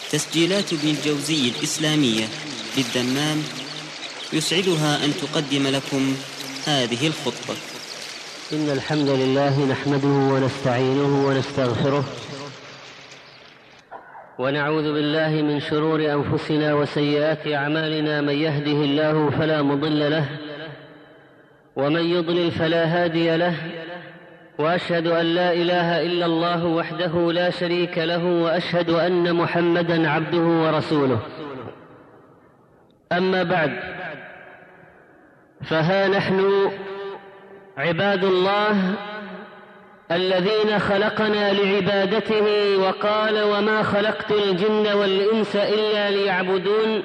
تسجيلات ابن الجوزي الإسلامية بالدمام يسعدها أن تقدم لكم هذه الخطبة. إن الحمد لله نحمده ونستعينه ونستغفره ونعوذ بالله من شرور أنفسنا وسيئات أعمالنا. من يهده الله فلا مضل له ومن يضلل فلا هادي له، وأشهد أن لا إله إلا الله وحده لا شريك له، وأشهد أن محمدًا عبده ورسوله. أما بعد، فها نحن عباد الله الذين خلقنا لعبادته، وقال: وما خلقت الجن والإنس إلا ليعبدون.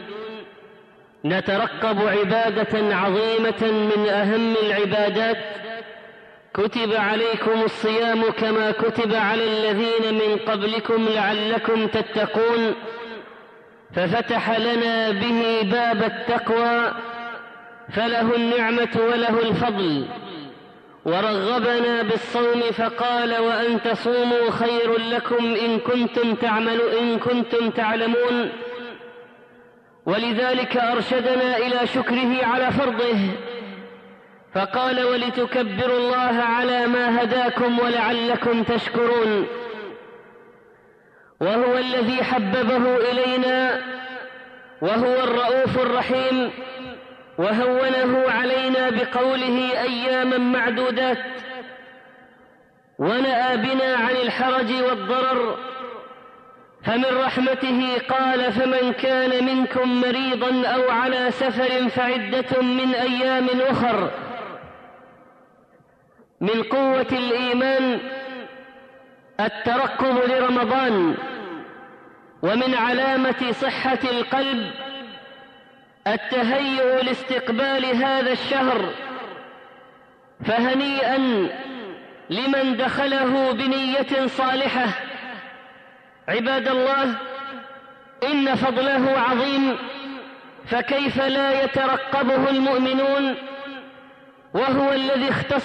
نترقب عبادة عظيمة من أهم العبادات. كتب عليكم الصيام كما كتب على الذين من قبلكم لعلكم تتقون، ففتح لنا به باب التقوى، فله النعمة وله الفضل. ورغبنا بالصوم فقال: وأن تصوموا خير لكم إن كنتم تعلمون. ولذلك أرشدنا إلى شكره على فرضه، فقال: ولتكبروا الله على ما هداكم ولعلكم تشكرون. وهو الذي حببه إلينا، وهو الرؤوف الرحيم، وهونه علينا بقوله: أياما معدودات، ونأى بنا عن الحرج والضرر. فمن رحمته قال: فمن كان منكم مريضا أو على سفر فعدة من أيام أخر. من قوة الإيمان الترقب لرمضان، ومن علامة صحة القلب التهيؤ لاستقبال هذا الشهر. فهنيئا لمن دخله بنية صالحة. عباد الله، إن فضله عظيم، فكيف لا يترقبه المؤمنون؟ وهو الذي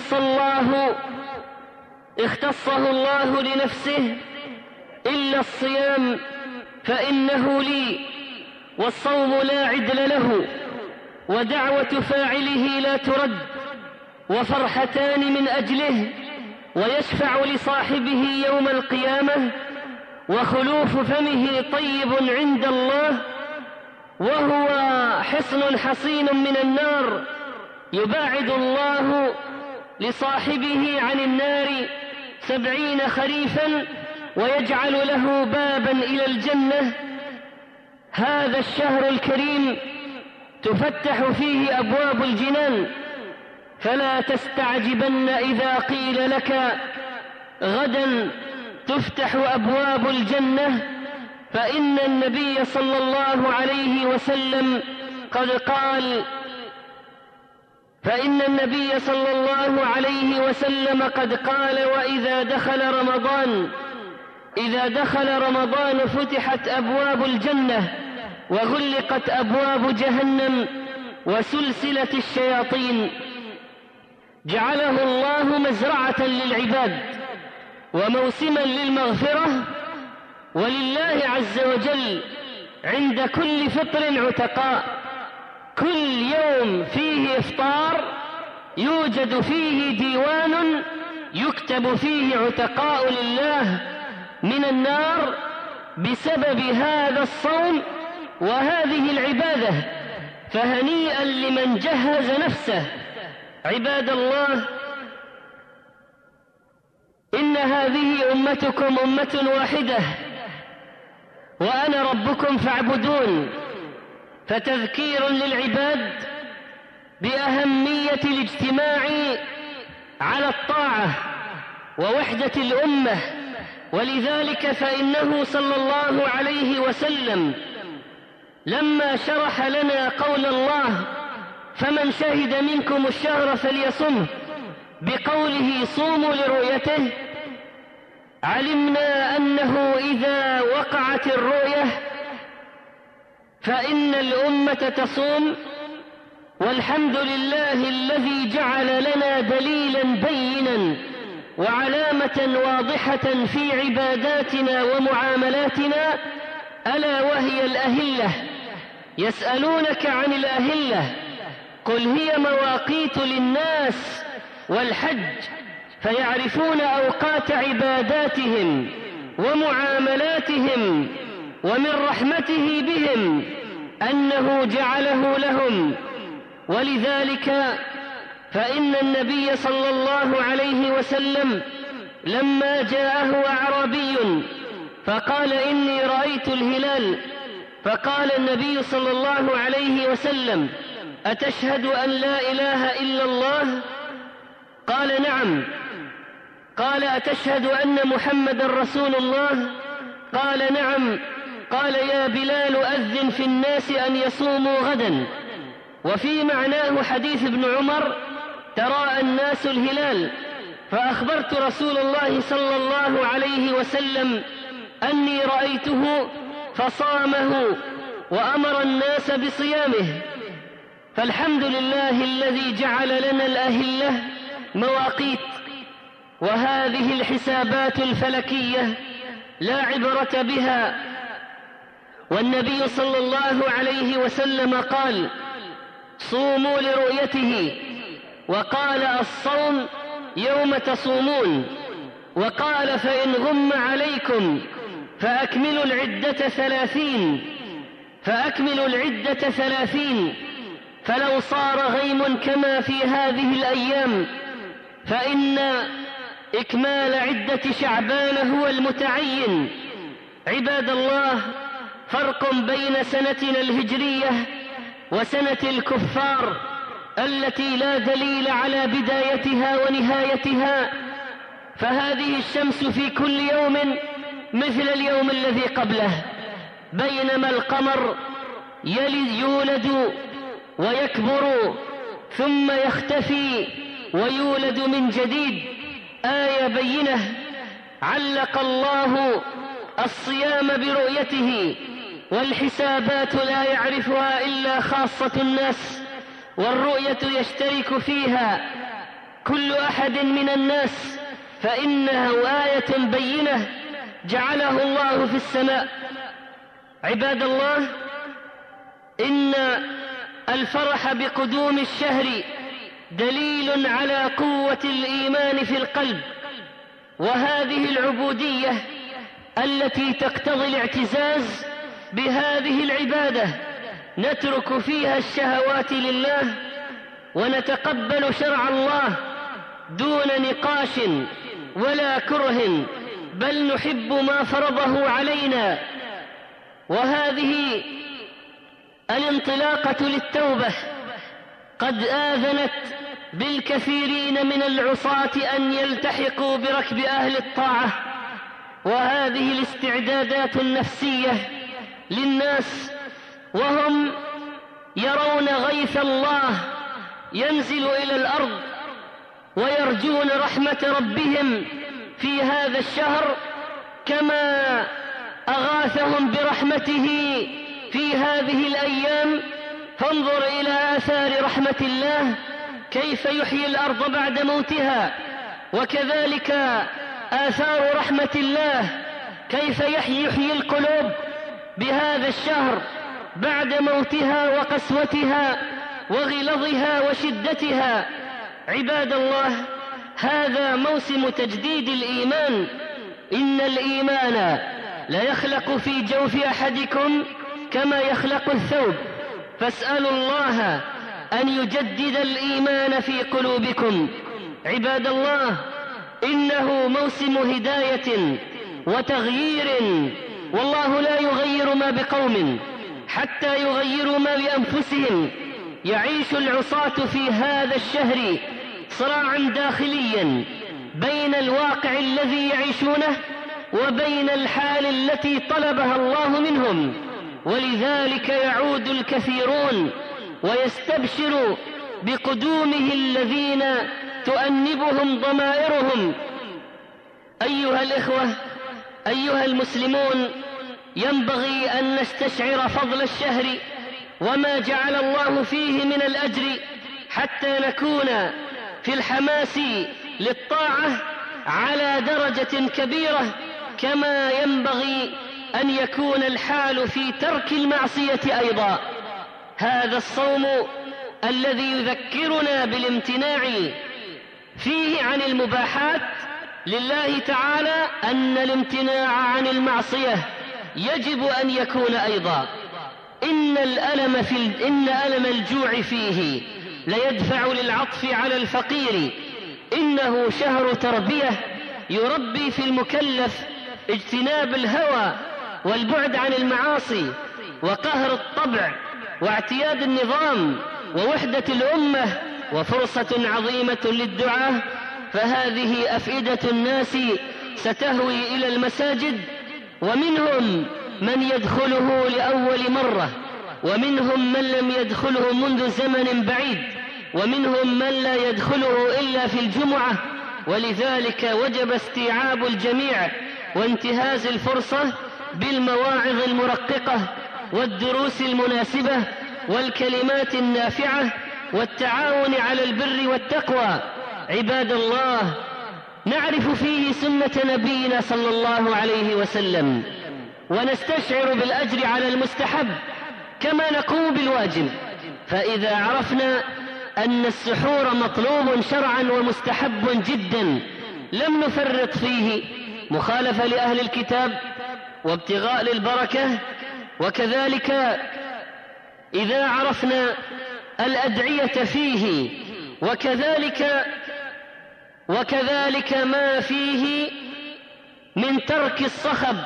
اختصه الله لنفسه. إلا الصيام فإنه لي، والصوم لا عدل له، ودعوة فاعله لا ترد، وفرحتان من أجله، ويشفع لصاحبه يوم القيامة، وخلوف فمه طيب عند الله، وهو حصن حصين من النار، يباعد الله لصاحبه عن النار 70 خريفا، ويجعل له بابا إلى الجنة. هذا الشهر الكريم تفتح فيه أبواب الجنان، فلا تستعجبن إذا قيل لك غدا تفتح أبواب الجنة، فإن النبي صلى الله عليه وسلم قد قال: إذا دخل رمضان فتحت أبواب الجنة، وغلقت أبواب جهنم، وسلسلة الشياطين. جعله الله مزرعة للعباد، وموسما للمغفرة، ولله عز وجل عند كل فطر عتقاء. كل يوم فيه إفطار يوجد فيه ديوان يكتب فيه عتقاء لله من النار بسبب هذا الصوم وهذه العبادة. فهنيئا لمن جهز نفسه. عباد الله، إن هذه أمتكم أمة واحدة، وأنا ربكم فاعبدون. فتذكير للعباد بأهمية الاجتماع على الطاعة ووحدة الأمة. ولذلك فإنه صلى الله عليه وسلم لما شرح لنا قول الله: فمن شهد منكم الشهر فليصمه، بقوله صوموا لرؤيته، علمنا أنه إذا وقعت الرؤية فإن الأمة تصوم. والحمد لله الذي جعل لنا دليلا بينا وعلامة واضحة في عباداتنا ومعاملاتنا ألا وهي الأهلة. يسألونك عن الأهلة قل هي مواقيت للناس والحج، فيعرفون أوقات عباداتهم ومعاملاتهم، ومن رحمته بهم أنه جعله لهم. ولذلك فإن النبي صلى الله عليه وسلم لما جاءه أعرابي فقال إني رأيت الهلال، فقال النبي صلى الله عليه وسلم أتشهد أن لا إله إلا الله؟ قال نعم. قال أتشهد أن محمد رسول الله؟ قال نعم. قال يا بلال أذن في الناس أن يصوموا غدا. وفي معناه حديث ابن عمر تراءى الناس الهلال، فأخبرت رسول الله صلى الله عليه وسلم أني رأيته فصامه وأمر الناس بصيامه. فالحمد لله الذي جعل لنا الأهلة مواقيت. وهذه الحسابات الفلكية لا عبرة بها. والنبي صلى الله عليه وسلم قال صوموا لرؤيته، وقال الصوم يوم تصومون، وقال فإن غم عليكم فأكملوا العدة 30. فلو صار غيم كما في هذه الأيام فإن إكمال عدة شعبان هو المتعين. عباد الله، فرق بين سنتنا الهجرية وسنة الكفار التي لا دليل على بدايتها ونهايتها. فهذه الشمس في كل يوم مثل اليوم الذي قبله، بينما القمر يولد ويكبر ثم يختفي ويولد من جديد. آية بينة علق الله الصيام برؤيته، والحسابات لا يعرفها إلا خاصة الناس، والرؤية يشترك فيها كل أحد من الناس، فإنها آية بينة جعله الله في السماء. عباد الله، إن الفرح بقدوم الشهر دليل على قوة الإيمان في القلب، وهذه العبودية التي تقتضي الاعتزاز بهذه العبادة نترك فيها الشهوات لله ونتقبل شرع الله دون نقاش ولا كره، بل نحب ما فرضه علينا. وهذه الانطلاقة للتوبة قد آذنت بالكثيرين من العصاة أن يلتحقوا بركب أهل الطاعة. وهذه الاستعدادات النفسية للناس وهم يرون غيث الله ينزل إلى الأرض ويرجون رحمة ربهم في هذا الشهر كما أغاثهم برحمته في هذه الأيام. فانظر إلى آثار رحمة الله كيف يحيي الأرض بعد موتها، وكذلك آثار رحمة الله كيف يحيي القلوب بهذا الشهر بعد موتها وقسوتها وغلظها وشدتها. عباد الله، هذا موسم تجديد الإيمان. إن الإيمان لا يخلق في جوف أحدكم كما يخلق الثوب، فاسألوا الله أن يجدد الإيمان في قلوبكم. عباد الله، إنه موسم هداية وتغيير، والله لا يغير ما بقوم حتى يغيروا ما بأنفسهم. يعيش العصاة في هذا الشهر صراعا داخليا بين الواقع الذي يعيشونه وبين الحال التي طلبها الله منهم، ولذلك يعود الكثيرون ويستبشر بقدومه الذين تؤنبهم ضمائرهم. أيها الإخوة، أيها المسلمون، ينبغي أن نستشعر فضل الشهر وما جعل الله فيه من الأجر حتى نكون في الحماس للطاعة على درجة كبيرة، كما ينبغي أن يكون الحال في ترك المعصية أيضا. هذا الصوم الذي يذكرنا بالامتناع فيه عن المباحات لله تعالى أن الامتناع عن المعصية يجب أن يكون أيضا. إن ألم الجوع فيه ليدفع للعطف على الفقير. إنه شهر تربية يربي في المكلف اجتناب الهوى والبعد عن المعاصي وقهر الطبع واعتياد النظام ووحدة الأمة، وفرصة عظيمة للدعاة. فهذه أفئدة الناس ستهوي إلى المساجد، ومنهم من يدخله لأول مرة، ومنهم من لم يدخله منذ زمن بعيد، ومنهم من لا يدخله إلا في الجمعة. ولذلك وجب استيعاب الجميع وانتهاز الفرصة بالمواعظ المرققة والدروس المناسبة والكلمات النافعة والتعاون على البر والتقوى. عباد الله، نعرف فيه سنة نبينا صلى الله عليه وسلم، ونستشعر بالأجر على المستحب كما نقوم بالواجب. فإذا عرفنا أن السحور مطلوب شرعا ومستحب جدا لم نفرط فيه مخالفة لأهل الكتاب وابتغاء للبركة. وكذلك إذا عرفنا الأدعية فيه وكذلك ما فيه من ترك الصخب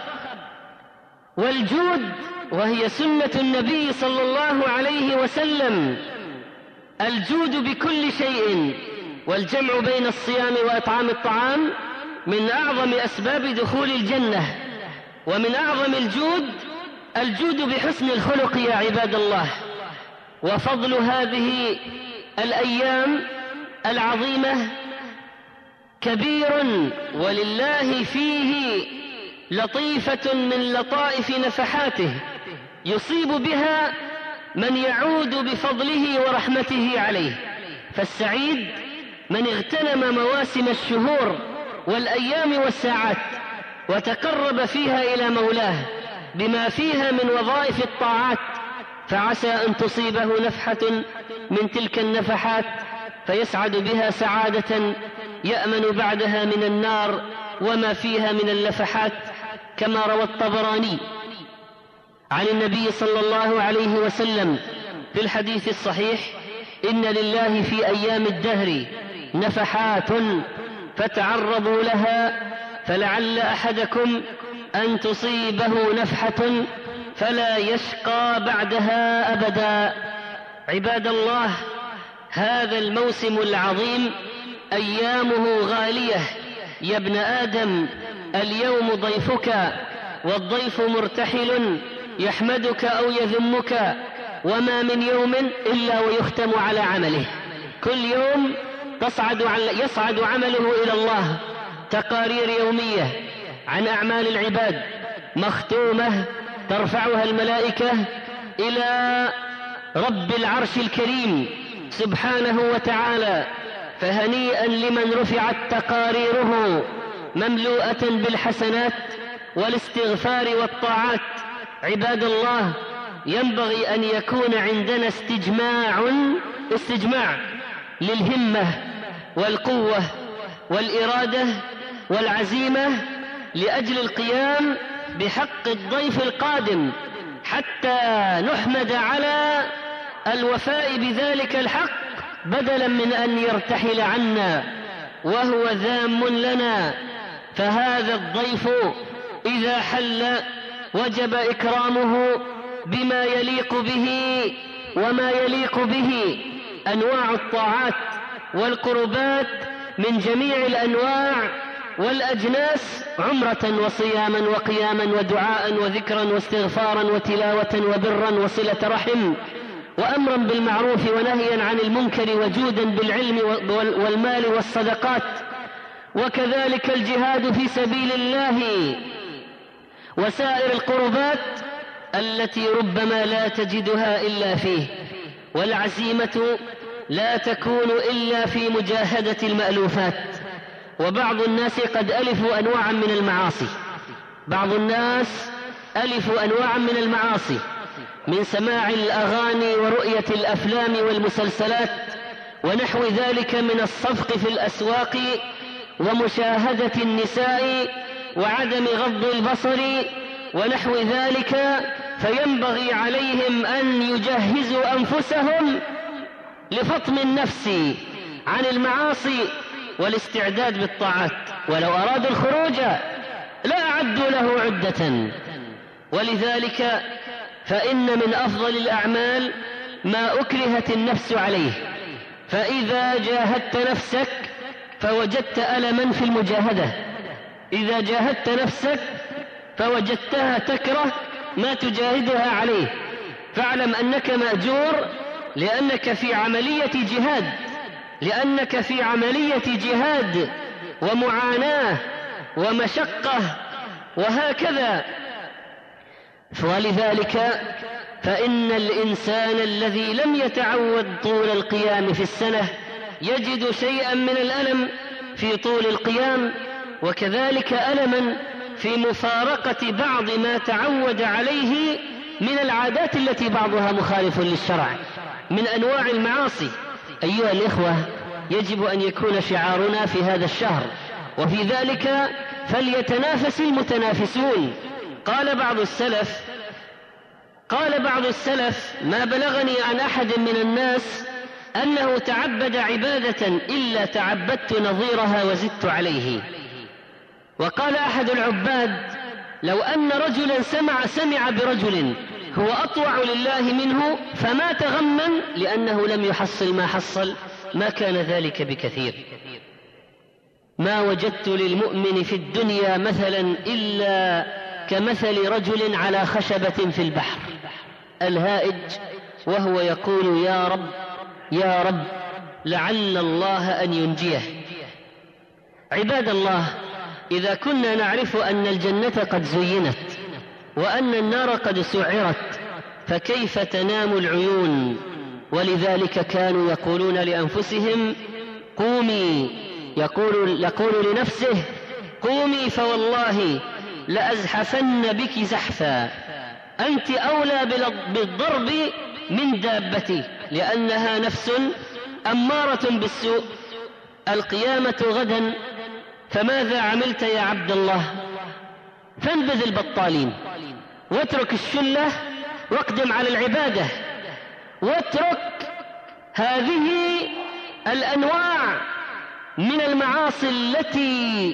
والجود، وهي سنة النبي صلى الله عليه وسلم، الجود بكل شيء. والجمع بين الصيام وإطعام الطعام من أعظم أسباب دخول الجنة. ومن أعظم الجود بحسن الخلق يا عباد الله. وفضل هذه الأيام العظيمة كبير، ولله فيه لطيفة من لطائف نفحاته يصيب بها من يعود بفضله ورحمته عليه. فالسعيد من اغتنم مواسم الشهور والأيام والساعات وتقرب فيها إلى مولاه بما فيها من وظائف الطاعات، فعسى أن تصيبه نفحة من تلك النفحات فيسعد بها سعادة يأمن بعدها من النار وما فيها من اللفحات، كما روى الطبراني عن النبي صلى الله عليه وسلم في الحديث الصحيح: إن لله في أيام الدهر نفحات فتعرضوا لها فلعل أحدكم أن تصيبه نفحة فلا يشقى بعدها أبدا. عباد الله، هذا الموسم العظيم أيامه غالية. يا ابن آدم، اليوم ضيفك، والضيف مرتحل يحمدك أو يذمك، وما من يوم إلا ويختم على عمله. كل يوم يصعد عمله إلى الله، تقارير يومية عن أعمال العباد مختومة ترفعها الملائكة إلى رب العرش الكريم سبحانه وتعالى. فهنيئا لمن رفعت تقاريره مملوءة بالحسنات والاستغفار والطاعات. عباد الله، ينبغي أن يكون عندنا استجماع للهمة والقوة والإرادة والعزيمة لأجل القيام بحق الضيف القادم، حتى نحمد على الوفاء بذلك الحق بدلا من أن يرتحل عنا وهو ذام لنا. فهذا الضيف إذا حل وجب إكرامه بما يليق به، وما يليق به أنواع الطاعات والقربات من جميع الأنواع والأجناس، عمرة وصياما وقياما ودعاء وذكرا واستغفارا وتلاوة وبرا وصلة رحم وأمرا بالمعروف ونهيا عن المنكر وجودا بالعلم والمال والصدقات، وكذلك الجهاد في سبيل الله وسائر القربات التي ربما لا تجدها إلا فيه. والعزيمة لا تكون إلا في مجاهدة المألوفات. وبعض الناس قد ألفوا أنواعا من المعاصي. بعض الناس ألفوا أنواعا من المعاصي، من سماع الأغاني ورؤية الأفلام والمسلسلات ونحو ذلك، من الصفق في الأسواق ومشاهدة النساء وعدم غض البصر ونحو ذلك. فينبغي عليهم أن يجهزوا أنفسهم لفطم النفس عن المعاصي والاستعداد بالطاعات، ولو أرادوا الخروج لا أعدوا له عدة. ولذلك فإن من أفضل الأعمال ما أكرهت النفس عليه، فإذا جاهدت نفسك فوجدت ألما في المجاهدة، إذا جاهدت نفسك فوجدتها تكره ما تجاهدها عليه، فاعلم أنك مأجور، لأنك في عملية جهاد، لأنك في عملية جهاد ومعاناة ومشقة وهكذا. ولذلك فإن الإنسان الذي لم يتعود طول القيام في السنة يجد شيئا من الألم في طول القيام، وكذلك ألما في مفارقة بعض ما تعود عليه من العادات التي بعضها مخالف للشرع من أنواع المعاصي. أيها الإخوة، يجب أن يكون شعارنا في هذا الشهر وفي ذلك فليتنافس المتنافسون. قال بعض السلف ما بلغني عن أحد من الناس أنه تعبد عبادة إلا تعبدت نظيرها وزدت عليه. وقال أحد العباد لو أن رجلا سمع برجل هو أطوع لله منه فمات غما لأنه لم يحصل ما حصل ما كان ذلك بكثير. ما وجدت للمؤمن في الدنيا مثلا إلا كمثل رجل على خشبة في البحر الهائج وهو يقول يا رب يا رب لعل الله أن ينجيه. عباد الله، إذا كنا نعرف أن الجنة قد زينت وأن النار قد سعرت فكيف تنام العيون؟ ولذلك كانوا يقولون لأنفسهم قومي، يقول لنفسه قومي فوالله لأزحفن بك زحفا، أنت أولى بالضرب من دابتي لأنها نفس أمارة بالسوء. القيامة غدا، فماذا عملت يا عبد الله؟ فانبذ البطالين واترك الشلة واقدم على العبادة، واترك هذه الأنواع من المعاصي التي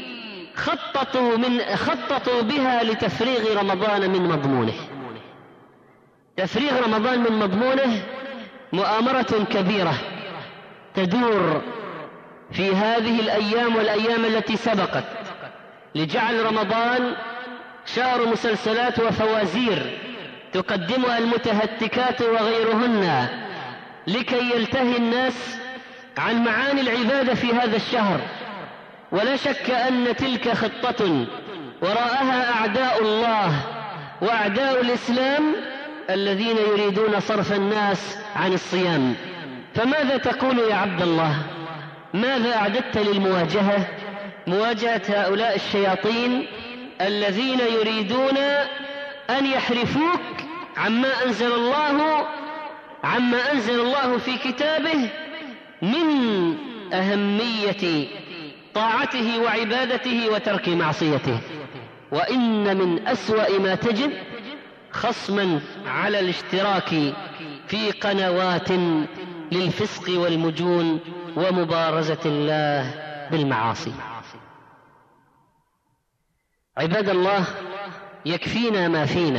خططوا بها لتفريغ رمضان من مضمونه. تفريغ رمضان من مضمونه مؤامرة كبيرة تدور في هذه الأيام والأيام التي سبقت لجعل رمضان شهر مسلسلات وفوازير تقدمها المتهتكات وغيرهن لكي يلتهي الناس عن معاني العبادة في هذا الشهر. ولا شك أن تلك خطة وراءها أعداء الله وأعداء الإسلام الذين يريدون صرف الناس عن الصيام. فماذا تقول يا عبد الله؟ ماذا أعددت للمواجهة؟ مواجهة هؤلاء الشياطين الذين يريدون أن يحرفوك عما أنزل الله في كتابه من أهمية طاعته وعبادته وترك معصيته. وإن من أسوأ ما تجد خصما على الاشتراك في قنوات للفسق والمجون ومبارزة الله بالمعاصي. عباد الله، يكفينا ما فينا،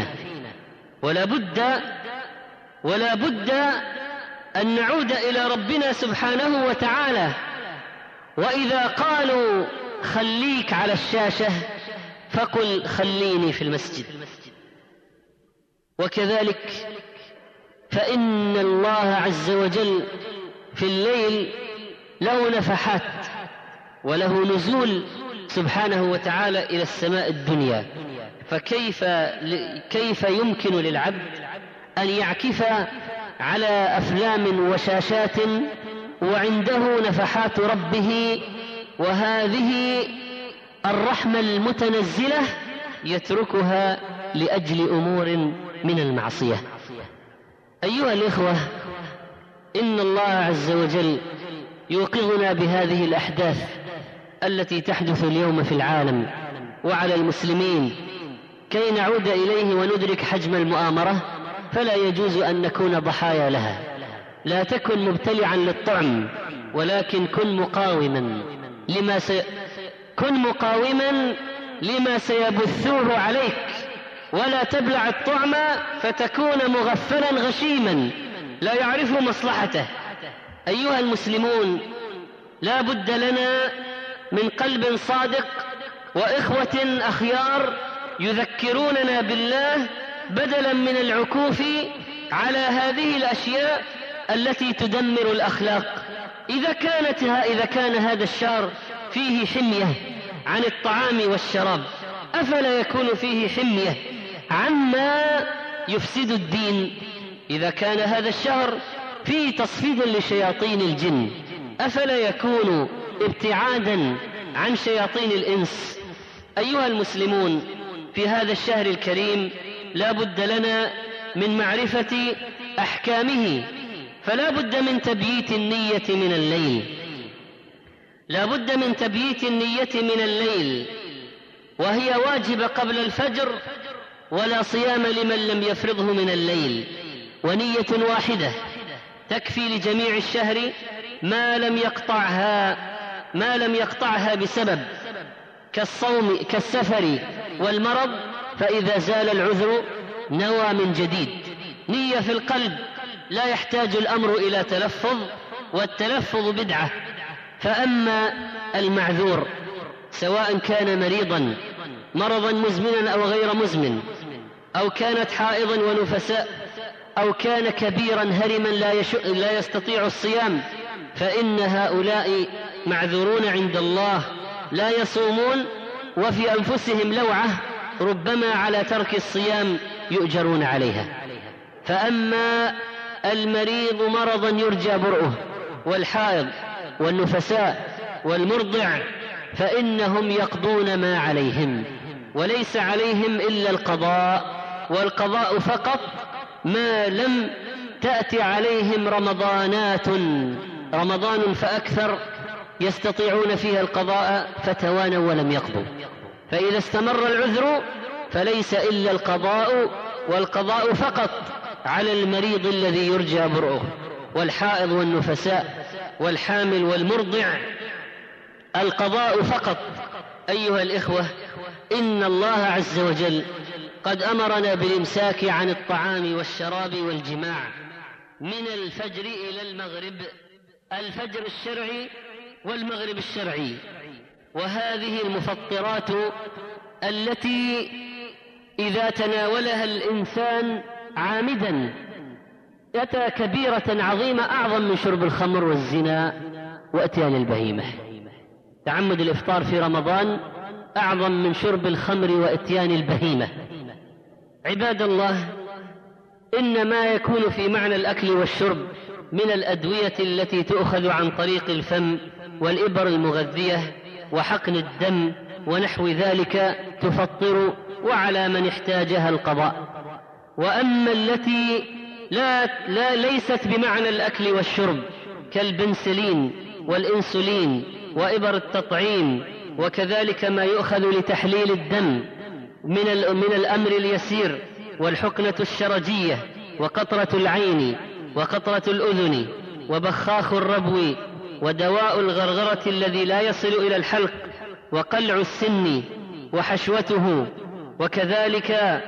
ولا بد أن نعود إلى ربنا سبحانه وتعالى. وإذا قالوا خليك على الشاشة فقل خليني في المسجد. وكذلك فإن الله عز وجل في الليل له نفحات وله نزول سبحانه وتعالى إلى السماء الدنيا، فكيف يمكن للعبد أن يعكف على أفلام وشاشات وعنده نفحات ربه وهذه الرحمة المتنزلة يتركها لأجل أمور من المعصية. أيها الإخوة، إن الله عز وجل يوقظنا بهذه الأحداث التي تحدث اليوم في العالم وعلى المسلمين كي نعود إليه وندرك حجم المؤامرة، فلا يجوز أن نكون ضحايا لها. لا تكن مبتلعا للطعم، ولكن كن مقاوما لما سيبثوه عليك، ولا تبلع الطعم فتكون مغفلا غشيما لا يعرف مصلحته. أيها المسلمون، لا بد لنا من قلب صادق وإخوة أخيار يذكروننا بالله بدلا من العكوف على هذه الأشياء التي تدمر الأخلاق. إذا كان هذا الشهر فيه حمية عن الطعام والشراب، أفلا يكون فيه حمية عما يفسد الدين؟ إذا كان هذا الشهر فيه تصفيد لشياطين الجن، أفلا يكون ابتعادا عن شياطين الإنس؟ أيها المسلمون، في هذا الشهر الكريم لا بد لنا من معرفة أحكامه، فلا بد من تبييت النية من الليل، لا بد من تبييت النية من الليل، وهي واجبة قبل الفجر، ولا صيام لمن لم يفرضه من الليل. ونية واحدة تكفي لجميع الشهر ما لم يقطعها بسبب كالصوم كالسفر والمرض، فإذا زال العذر نوى من جديد. نية في القلب، لا يحتاج الأمر إلى تلفظ، والتلفظ بدعة. فأما المعذور سواء كان مريضا مرضا مزمنا أو غير مزمن، أو كانت حائضا ونفساء، أو كان كبيرا هرما لا يستطيع الصيام، فإن هؤلاء معذورون عند الله، لا يصومون وفي أنفسهم لوعة، ربما على ترك الصيام يؤجرون عليها. فأما المريض مرضا يرجى برؤه، والحائض والنفساء والمرضع، فإنهم يقضون ما عليهم، وليس عليهم إلا القضاء، والقضاء فقط ما لم تأتي عليهم رمضان فأكثر يستطيعون فيها القضاء فتوانوا ولم يقضوا. فإذا استمر العذر فليس إلا القضاء، والقضاء فقط على المريض الذي يرجى برؤه، والحائض والنفساء والحامل والمرضع، القضاء فقط. أيها الإخوة، إن الله عز وجل قد أمرنا بالإمساك عن الطعام والشراب والجماع من الفجر إلى المغرب، الفجر الشرعي والمغرب الشرعي. وهذه المفطرات التي إذا تناولها الإنسان عامدا أتى كبيرة عظيمة أعظم من شرب الخمر والزنا وأتيان البهيمة. تعمد الإفطار في رمضان أعظم من شرب الخمر وأتيان البهيمة. عباد الله، إن ما يكون في معنى الأكل والشرب من الأدوية التي تؤخذ عن طريق الفم والإبر المغذية وحقن الدم ونحو ذلك تفطر، وعلى من احتاجها القضاء. وأما التي ليست بمعنى الأكل والشرب كالبنسلين والإنسولين وإبر التطعيم، وكذلك ما يؤخذ لتحليل الدم من الأمر اليسير، والحقنة الشرجية، وقطرة العين، وقطرة الأذن، وبخاخ الربو، ودواء الغرغرة الذي لا يصل إلى الحلق، وقلع السن وحشوته، وكذلك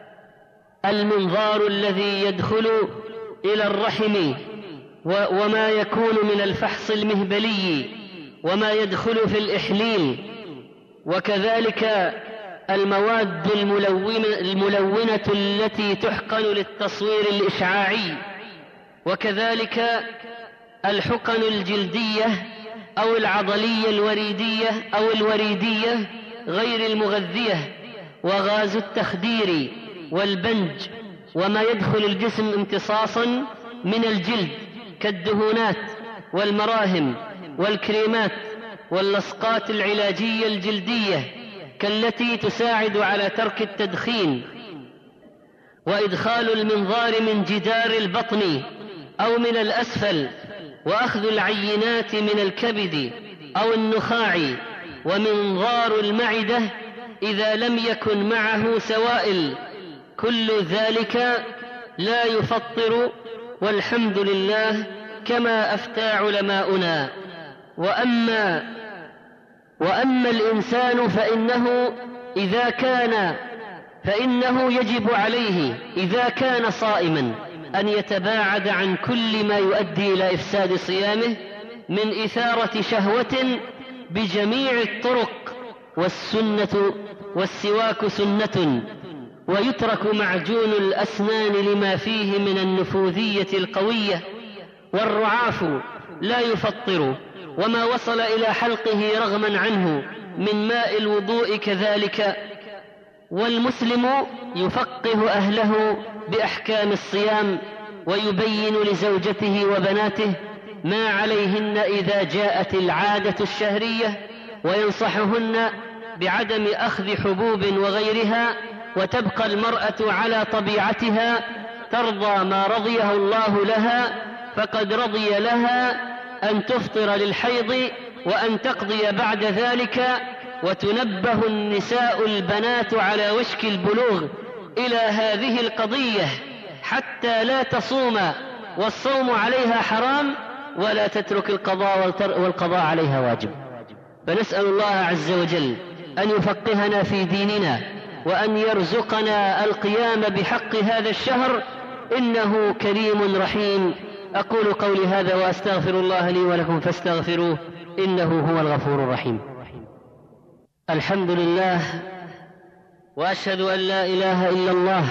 المنظار الذي يدخل إلى الرحم، وما يكون من الفحص المهبلي، وما يدخل في الإحليل، وكذلك المواد الملونة التي تحقن للتصوير الإشعاعي، وكذلك الحقن الجلدية أو العضلية الوريدية أو الوريدية غير المغذية، وغاز التخدير والبنج، وما يدخل الجسم امتصاصا من الجلد كالدهونات والمراهم والكريمات واللصقات العلاجية الجلدية كالتي تساعد على ترك التدخين وإدخال المنظار من جدار البطن أو من الأسفل، وأخذ العينات من الكبد أو النخاع، ومنظار المعدة إذا لم يكن معه سوائل، كل ذلك لا يفطر، والحمد لله كما أفتى علماؤنا. وأما الإنسان فإنه يجب عليه إذا كان صائما أن يتباعد عن كل ما يؤدي إلى إفساد صيامه من إثارة شهوة بجميع الطرق، والسواك سنة، ويترك معجون الأسنان لما فيه من النفوذية القوية، والرعاف لا يفطر، وما وصل إلى حلقه رغما عنه من ماء الوضوء كذلك. والمسلم يفقه أهله بأحكام الصيام، ويبين لزوجته وبناته ما عليهن إذا جاءت العادة الشهرية، وينصحهن بعدم أخذ حبوب وغيرها، وتبقى المرأة على طبيعتها ترضى ما رضيه الله لها، فقد رضي لها أن تفطر للحيض وأن تقضي بعد ذلك. وتنبه النساء البنات على وشك البلوغ إلى هذه القضية حتى لا تصوم والصوم عليها حرام، ولا تترك القضاء والقضاء عليها واجب. فنسأل الله عز وجل أن يفقهنا في ديننا، وأن يرزقنا القيام بحق هذا الشهر، إنه كريم رحيم. أقول قولي هذا وأستغفر الله لي ولكم فاستغفروه إنه هو الغفور الرحيم. الحمد لله، وأشهد أن لا إله إلا الله،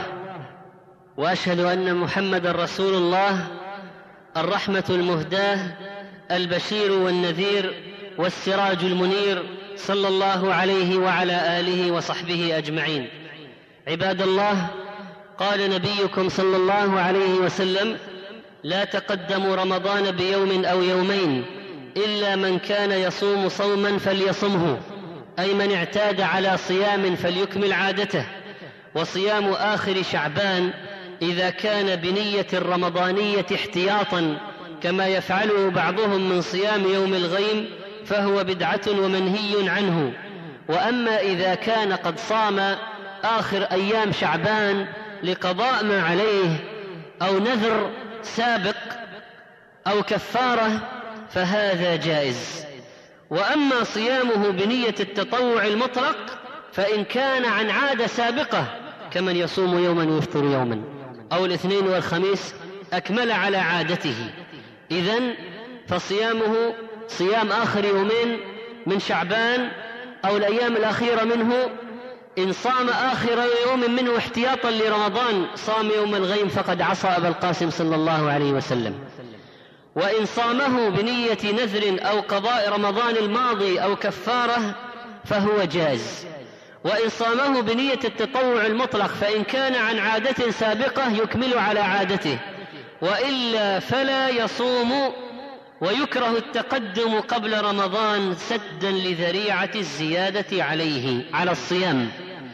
وأشهد أن محمدا رسول الله، الرحمة المهداة، البشير والنذير، والسراج المنير، صلى الله عليه وعلى آله وصحبه أجمعين. عباد الله، قال نبيكم صلى الله عليه وسلم: لا تقدموا رمضان بيوم أو يومين إلا من كان يصوم صوما فليصمه، أي من اعتاد على صيام فليكمل عادته. وصيام آخر شعبان إذا كان بنية الرمضانية احتياطا كما يفعله بعضهم من صيام يوم الغيم فهو بدعة ومنهي عنه. وأما إذا كان قد صام آخر أيام شعبان لقضاء ما عليه أو نذر سابق أو كفارة فهذا جائز. وأما صيامه بنية التطوع المطلق فإن كان عن عادة سابقة كمن يصوم يوما ويفطر يوما، أو الاثنين والخميس أكمل على عادته، إذن فصيامه صيام آخر يومين من شعبان أو الأيام الأخيرة منه. إن صام آخر يوم منه احتياطا لرمضان صام يوم الغيم فقد عصى أبا القاسم صلى الله عليه وسلم. وإن صامه بنية نذر أو قضاء رمضان الماضي أو كفارة فهو جاز. وإن صامه بنية التطوع المطلق فإن كان عن عادة سابقة يكمل على عادته، وإلا فلا يصوم. ويكره التقدم قبل رمضان سدا لذريعة الزيادة على الصيام.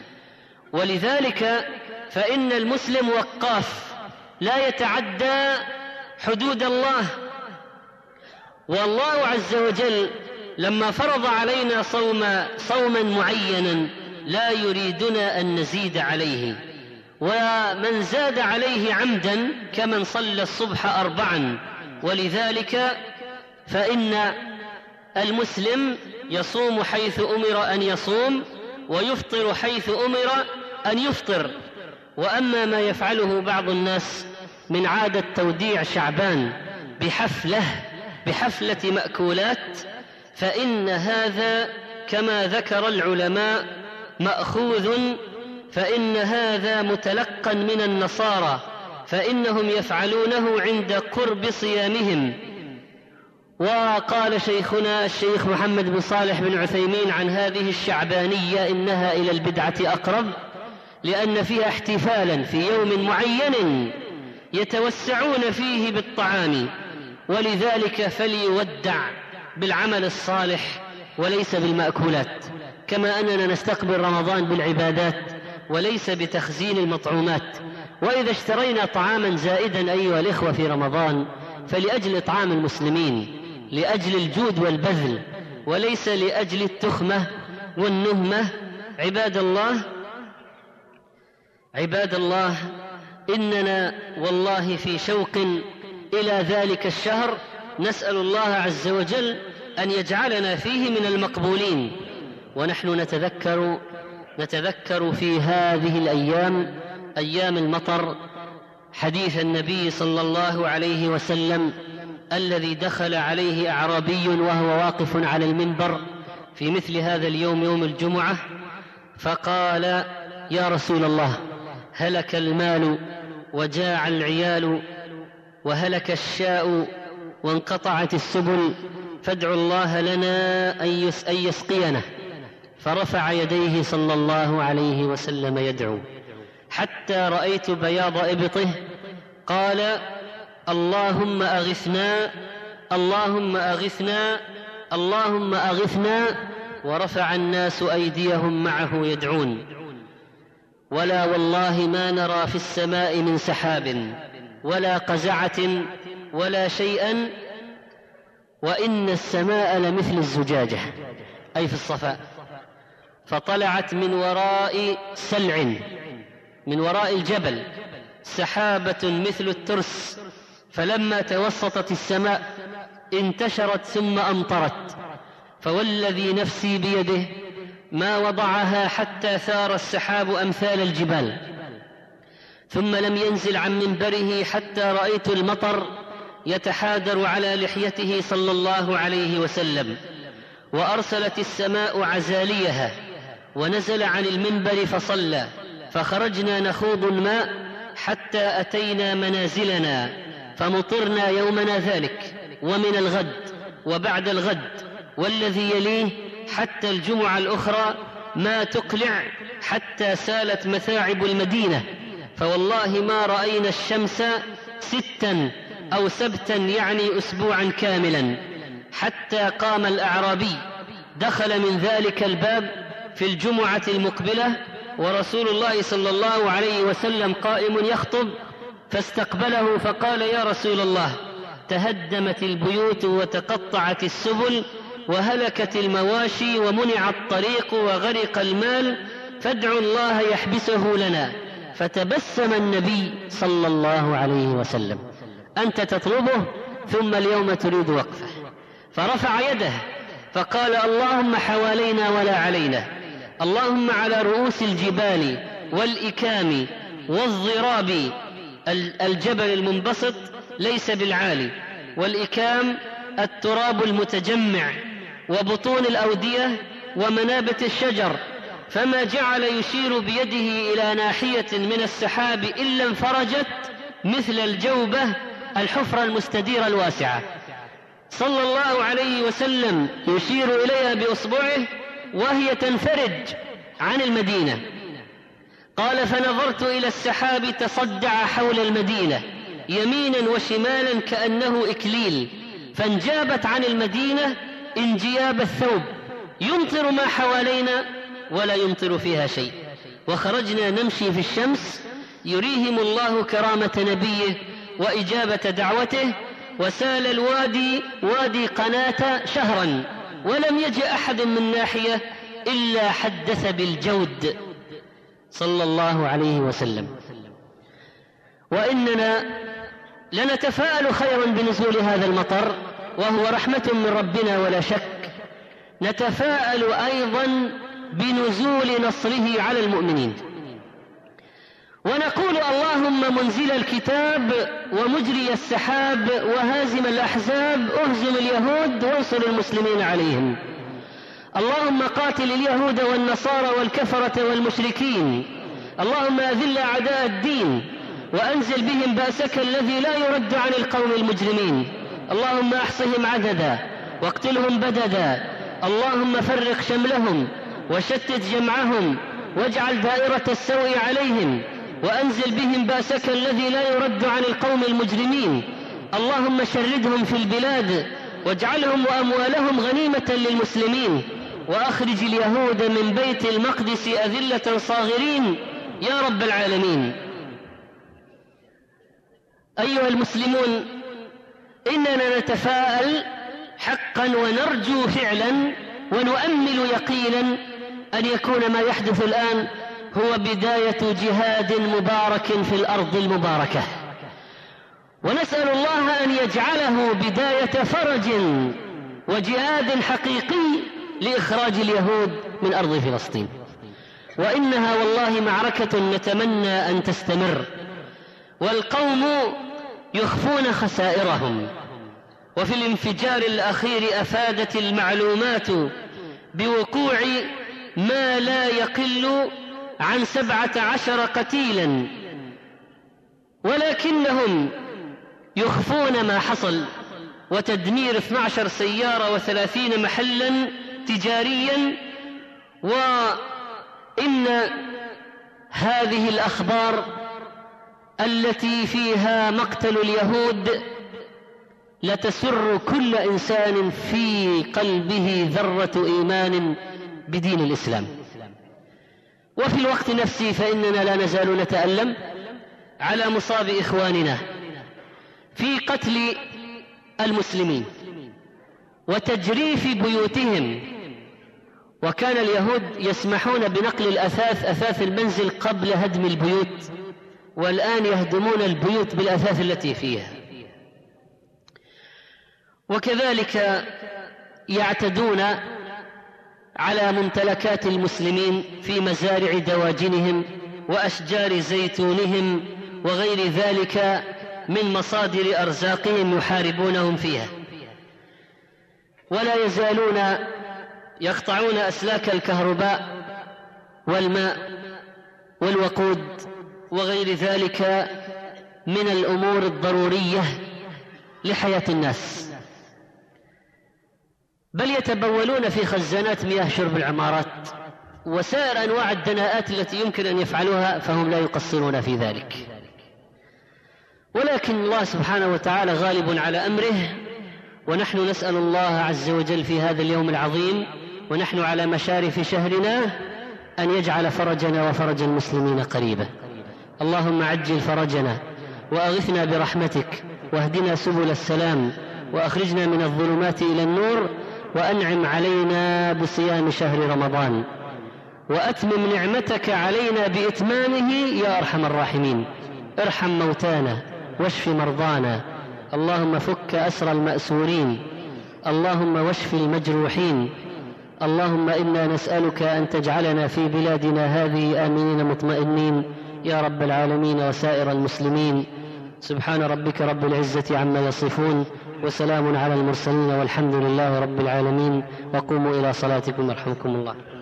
ولذلك فإن المسلم وقاف لا يتعدى حدود الله. والله عز وجل لما فرض علينا صوما معينا لا يريدنا أن نزيد عليه، ومن زاد عليه عمدا كمن صلى الصبح 4. ولذلك فإن المسلم يصوم حيث أمر أن يصوم ويفطر حيث أمر أن يفطر. وأما ما يفعله بعض الناس من عادة توديع شعبان بحفلة مأكولات فإن هذا كما ذكر العلماء مأخوذ، فإن هذا متلقى من النصارى، فإنهم يفعلونه عند قرب صيامهم. وقال شيخنا الشيخ محمد بن صالح بن عثيمين عن هذه الشعبانية إنها إلى البدعة أقرب، لأن فيها احتفالا في يوم معين يتوسعون فيه بالطعام، ولذلك فليودع بالعمل الصالح وليس بالمأكولات، كما أننا نستقبل رمضان بالعبادات وليس بتخزين المطعومات. وإذا اشترينا طعاما زائدا أيها الإخوة في رمضان فلأجل إطعام المسلمين، لأجل الجود والبذل، وليس لأجل التخمة والنهمة. عباد الله، إننا والله في شوق إلى ذلك الشهر، نسأل الله عز وجل أن يجعلنا فيه من المقبولين. ونحن نتذكر في هذه الأيام، أيام المطر، حديث النبي صلى الله عليه وسلم الذي دخل عليه أعرابي وهو واقف على المنبر في مثل هذا اليوم، يوم الجمعة، فقال: يا رسول الله، هلك المال وجاع العيال وهلك الشاء وانقطعت السبل، فادعوا الله لنا أن يسقينا. فرفع يديه صلى الله عليه وسلم يدعو حتى رأيت بياض إبطه. قال: اللهم أغثنا، اللهم أغثنا، اللهم أغثنا. ورفع الناس أيديهم معه يدعون. ولا والله ما نرى في السماء من سحاب ولا قزعة ولا شيئا، وإن السماء لمثل الزجاجة، أي في الصفاء. فطلعت من وراء سلع، من وراء الجبل، سحابة مثل الترس، فلما توسطت السماء انتشرت ثم أمطرت. فوالذي نفسي بيده ما وضعها حتى ثار السحاب أمثال الجبال، ثم لم ينزل عن منبره حتى رأيت المطر يتحادر على لحيته صلى الله عليه وسلم. وأرسلت السماء عزاليها، ونزل عن المنبر فصلى. فخرجنا نخوض الماء حتى أتينا منازلنا، فمطرنا يومنا ذلك ومن الغد وبعد الغد والذي يليه حتى الجمعة الأخرى ما تقلع، حتى سالت مثاعب المدينة. فوالله ما رأينا الشمس 6 أو 7، يعني أسبوعا كاملا، حتى قام الأعرابي دخل من ذلك الباب في الجمعة المقبلة، ورسول الله صلى الله عليه وسلم قائم يخطب، فاستقبله فقال: يا رسول الله، تهدمت البيوت وتقطعت السبل وهلكت المواشي ومنع الطريق وغرق المال، فادعوا الله يحبسه لنا. فتبسم النبي صلى الله عليه وسلم: أنت تطلبه ثم اليوم تريد وقفه. فرفع يده فقال: اللهم حوالينا ولا علينا، اللهم على رؤوس الجبال والإكام والضراب. الجبل المنبسط ليس بالعالي، والإكام التراب المتجمع، وبطون الأودية ومنابت الشجر. فما جعل يشير بيده إلى ناحية من السحاب إلا انفرجت مثل الجوبة، الحفرة المستديرة الواسعة، صلى الله عليه وسلم يشير إليها بأصبعه وهي تنفرج عن المدينة. قال: فنظرت إلى السحاب تصدع حول المدينة يمينا وشمالا كأنه إكليل، فانجابت عن المدينة انجياب الثوب، يمطر ما حوالينا ولا يمطر فيها شيء. وخرجنا نمشي في الشمس، يريهم الله كرامة نبيه وإجابة دعوته. وسال الوادي وادي قناة شهرا، ولم يجئ أحد من ناحية إلا حدث بالجود صلى الله عليه وسلم. وإننا لنتفاءل خيرا بنزول هذا المطر، وهو رحمة من ربنا ولا شك. نتفاءل أيضا بنزول نصره على المؤمنين، ونقول: اللهم منزل الكتاب ومجري السحاب وهازم الأحزاب، اهزم اليهود وانصر المسلمين عليهم. اللهم قاتل اليهود والنصارى والكفرة والمشركين. اللهم أذل أعداء الدين وأنزل بهم بأسك الذي لا يرد عن القوم المجرمين. اللهم أحصهم عددا واقتلهم بددا. اللهم فرق شملهم وشتت جمعهم واجعل دائرة السوء عليهم، وأنزل بهم بأسك الذي لا يرد عن القوم المجرمين. اللهم شردهم في البلاد واجعلهم وأموالهم غنيمة للمسلمين، وأخرج اليهود من بيت المقدس أذلة صاغرين يا رب العالمين. أيها المسلمون، إننا نتفاءل حقا ونرجو فعلا ونؤمل يقينا أن يكون ما يحدث الآن هو بداية جهاد مبارك في الأرض المباركة، ونسأل الله أن يجعله بداية فرج وجهاد حقيقي لإخراج اليهود من أرض فلسطين. وإنها والله معركة نتمنى أن تستمر، والقوم يخفون خسائرهم. وفي الانفجار الأخير أفادت المعلومات بوقوع ما لا يقل عن 17 قتيلا، ولكنهم يخفون ما حصل، وتدمير 12 سيارة و30 محلا تجاريا. وإن هذه الأخبار التي فيها مقتل اليهود لتسر كل إنسان في قلبه ذرة إيمان بدين الإسلام. وفي الوقت نفسه فإننا لا نزال نتألم على مصاب إخواننا في قتل المسلمين وتجريف بيوتهم. وكان اليهود يسمحون بنقل الأثاث، أثاث المنزل، قبل هدم البيوت، والآن يهدمون البيوت بالأثاث التي فيها. وكذلك يعتدون على ممتلكات المسلمين في مزارع دواجنهم وأشجار زيتونهم وغير ذلك من مصادر أرزاقهم، يحاربونهم فيها. ولا يزالون يقطعون أسلاك الكهرباء والماء والوقود وغير ذلك من الأمور الضرورية لحياة الناس، بل يتبولون في خزانات مياه شرب العمارات وسائر أنواع الدناءات التي يمكن أن يفعلوها، فهم لا يقصرون في ذلك. ولكن الله سبحانه وتعالى غالب على أمره، ونحن نسأل الله عز وجل في هذا اليوم العظيم ونحن على مشارف شهرنا أن يجعل فرجنا وفرج المسلمين قريبا. اللهم عجل فرجنا وأغثنا برحمتك، واهدنا سبل السلام، وأخرجنا من الظلمات إلى النور، وأنعم علينا بصيام شهر رمضان، وأتمم نعمتك علينا بإتمامه يا أرحم الراحمين. ارحم موتانا واشف مرضانا، اللهم فك أسر المأسورين، اللهم واشف المجروحين. اللهم إنا نسألك أن تجعلنا في بلادنا هذه آمنين مطمئنين يا رب العالمين وسائر المسلمين. سبحان ربك رب العزة عما يصفون، وسلام على المرسلين، والحمد لله رب العالمين. وقوموا إلى صلاتكم يرحمكم الله.